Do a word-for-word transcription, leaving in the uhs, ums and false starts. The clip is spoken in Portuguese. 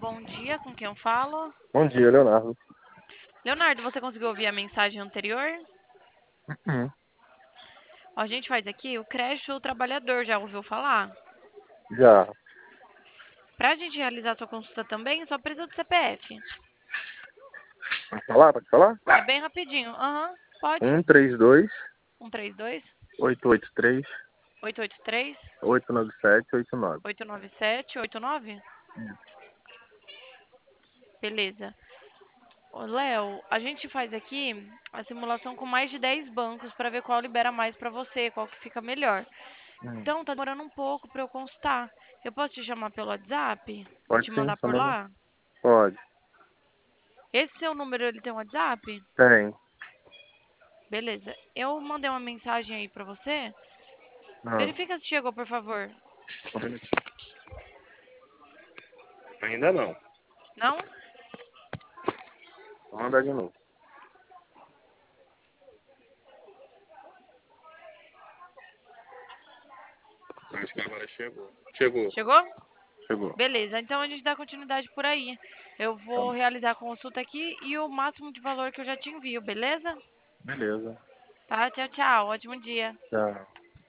bom dia, com quem eu falo? Bom dia, Leonardo. Leonardo, você conseguiu ouvir a mensagem anterior? Uhum. Ó, a gente faz aqui o crédito trabalhador, já ouviu falar? Já. Para a gente realizar sua consulta também, só precisa do C P F. Pode falar? Pode falar? É bem rapidinho. Aham, pode. Um três dois, um três dois, oito oito três, oito oito três, oito nove sete oito nove. oito nove sete oito nove? Beleza. Ô, Léo, a gente faz aqui a simulação com mais de dez bancos para ver qual libera mais para você, qual que fica melhor. Hum. Então, tá demorando um pouco para eu consultar. Eu posso te chamar pelo WhatsApp e Pode te sim, mandar só por manda. lá? Pode. Esse seu número, ele tem WhatsApp? Tem. Beleza. Eu mandei uma mensagem aí pra você. Não. Verifica se chegou, por favor. Só um minutinho. Ainda não. Não? Vou mandar de novo. Acho que agora chegou. Chegou. Chegou? Chegou. Beleza. Então a gente dá continuidade por aí. Eu Tá. vou realizar a consulta aqui e o máximo de valor que eu já te envio, beleza? Beleza. Tá? Tchau, tchau. Ótimo dia. Tchau.